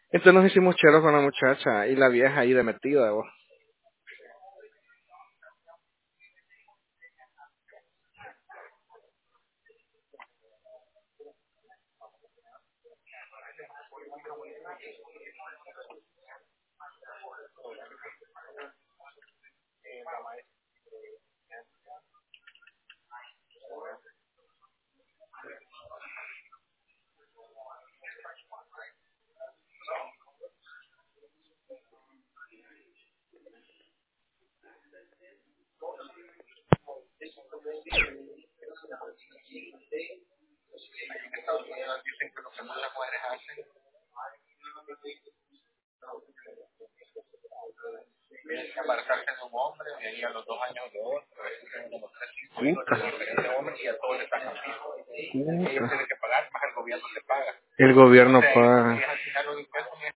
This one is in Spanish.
Entonces nos hicimos cheros con la muchacha y la vieja ahí de metida, vos. Puta. Puta. El gobierno paga.